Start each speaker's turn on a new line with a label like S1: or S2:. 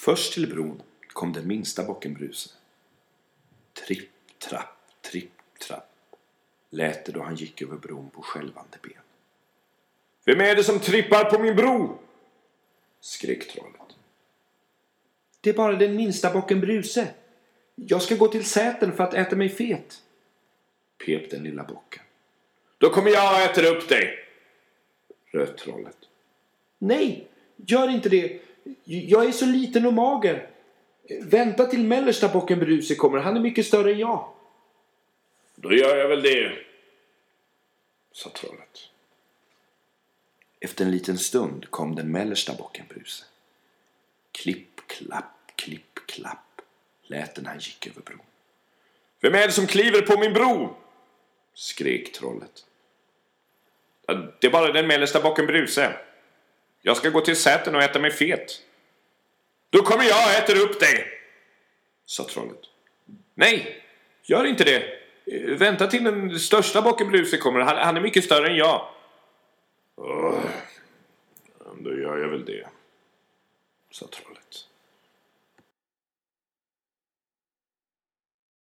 S1: Först till bron kom den minsta bocken Bruse. Tripp, trapp, lät det då han gick över bron på skälvande ben. Vem är det som trippar på min bro? Skrek trollet. Det är bara den minsta bocken Bruse. Jag ska gå till Sätern för att äta mig fet, pep den lilla bocken. Då kommer jag och äter upp dig, röt trollet. Nej, gör inte det. Jag är så liten och mager. Vänta till mellersta bocken Bruse kommer. Han är mycket större än jag. Då gör jag väl det, sa trollet. Efter en liten stund kom den mellersta bocken Bruse. Klipp, klapp, lät den han gick över bron. Vem är det som kliver på min bro? Skrek trollet. Det är bara den mellersta bocken Bruse. Jag ska gå till Sätern och äta mig fet. Då kommer jag och äter upp dig, sa trollet. Nej, gör inte det. Vänta till den största bocken Bruse kommer. Han är mycket större än jag. Då gör jag väl det, sa trollet.